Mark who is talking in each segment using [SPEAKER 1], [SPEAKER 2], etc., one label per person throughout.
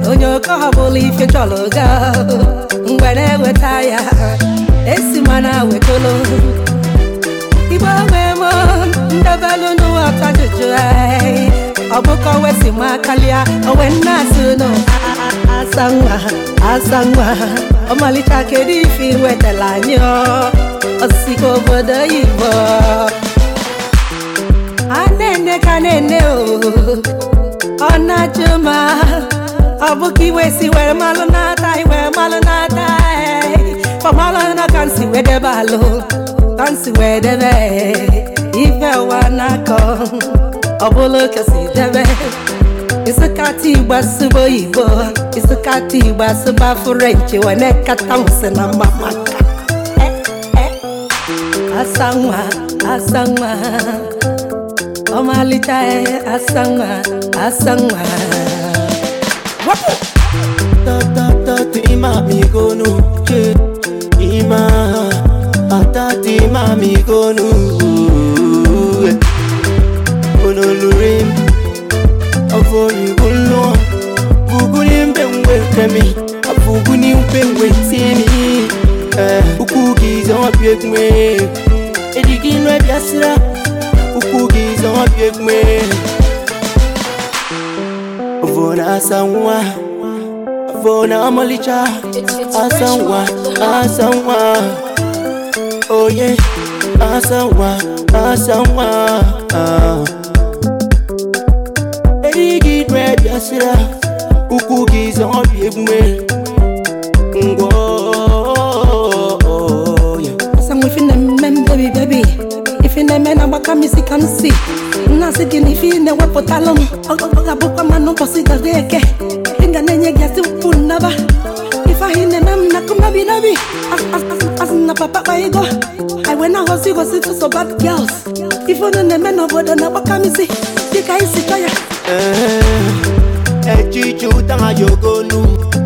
[SPEAKER 1] onyo ko boli fi chologa ngwere wetaya esi mana wetolo ibo memo ndabalo no atajuju ai obuko wesi makalia owenna suno asangwa omalicha kedi fi wetelanyo osiko bodo yibo anene kanene o onajuma abuki wesi we malonata for malona kansi we de balo kansi we de be ife wanako obolo kasi de be isakati basubo ibo isakati basuba French wane katamse na mamaka asangwa omalicha asangwa wapo
[SPEAKER 2] tati mami gonu ima atati mami gonu onolurim afori gulu bugulim benwe kemi afuguni benwe timi ukugi zo biegme edigino biasira ukugi zo biegme Vona sangwa, vona malicha, asangwa, oh yeah, asangwa, Erigi dread yasira, ukugi zombie egme,
[SPEAKER 1] Asangwa if you name baby, if you name na waka misi can see. Nasi gini fi ne wapo talom oga bukwa manu posi gazeke Inga nenye gyasi upunaba Ifa hine na kumabi nabi As na papa waigo I wena hosi to so bad girls Ifo no neme no bodo na wakamisi Dika isi kaya
[SPEAKER 2] Chichu tanga yogonu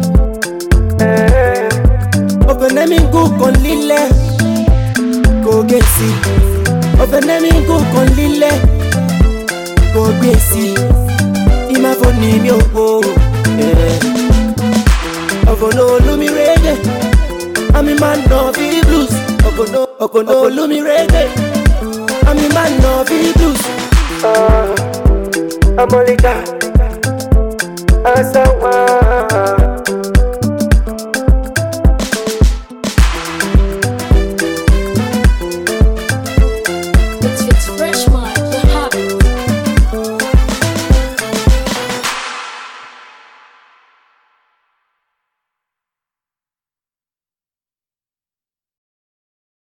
[SPEAKER 2] Ovenemi kukon lile Kogesi Ovenemi kukon lile Go crazy, ima for name yo go. Ogono lumi reggae, I'm a man of the blues. Ogono lumi reggae, I'm a man of the blues. Amolika, asangwa.